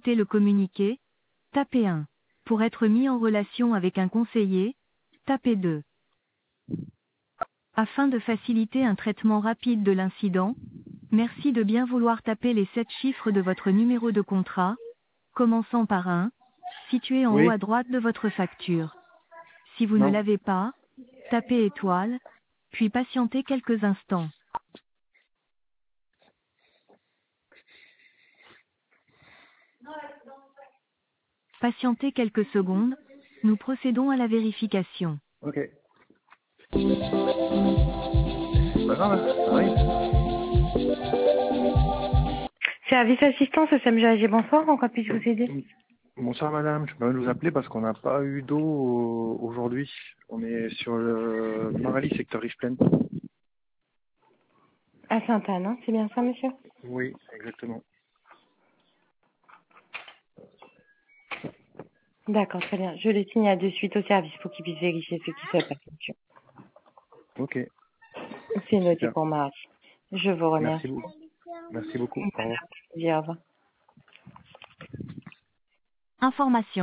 écouter le communiqué, tapez 1. Pour être mis en relation avec un conseiller, tapez 2. Afin de faciliter un traitement rapide de l'incident, merci de bien vouloir taper les 7 chiffres de votre numéro de contrat, commençant par 1, situé en haut Oui. à droite de votre facture. Si vous ne Non. l'avez pas, tapez étoile, puis patientez quelques instants. Patientez quelques secondes, nous procédons à la vérification. Ok. C'est pas grave, ça arrive. Service assistance, SMGAG, bonsoir, en quoi puis-je vous aider? Bonsoir madame, je peux vous appeler parce qu'on n'a pas eu d'eau aujourd'hui. On est sur le Marly, secteur Riche-Plaine. À Sainte-Anne, hein, c'est bien ça, monsieur? Oui, exactement. D'accord, très bien. Je le signale de suite au service pour qu'ils puissent vérifier ce qui se passe, monsieur. Ok, C'est noté super. pour Marie. Je vous Merci remercie. beaucoup. Merci beaucoup. Au revoir. Au revoir. Information.